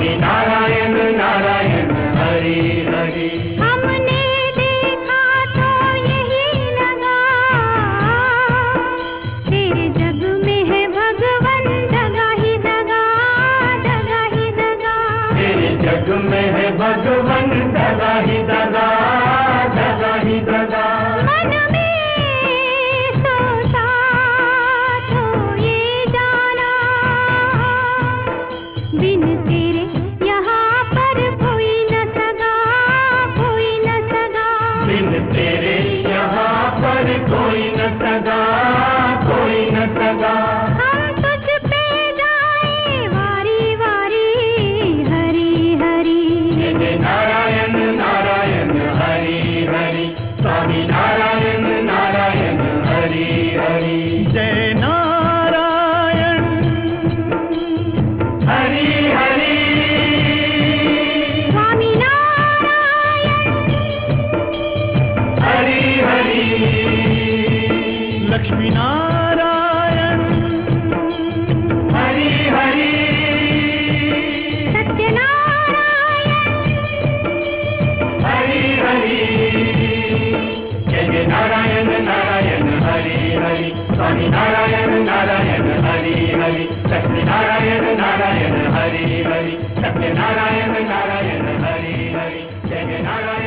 स्वामी नारायण नारायण हरि हरि। हमने देखा तो यही लगा, तेरे जग में है भगवन दगा ही दगा, दगा ही दगा। तेरे जग में है भगवन दगा ही दगा, दगा ही दगा। मन में सोचा तो ये जाना, बिन तेरे यहाँ पर कोई न सगा, कोई न सगा। बिन तेरे यहाँ पर कोई न सगा, कोई न सगा। हम तुझ पे जाए वारी वारी, हरि हरि। जय नारायण नारायण हरि हरि। स्वामी नारायण नारायण हरि हरि। जय नारायण हरि हरि। स्वामी नारायण हरि हरि। लक्ष्मी नारायण हरि हरि। सत्यनारायण हरि हरि। जय नारायण नारायण हरि हरि। स्वामी नारायण नारायण हरि हरि। लक्ष्मी नारायण नारायण हरि हरि। सत्य नारायण नारायण हरि हरि। जय नारायण।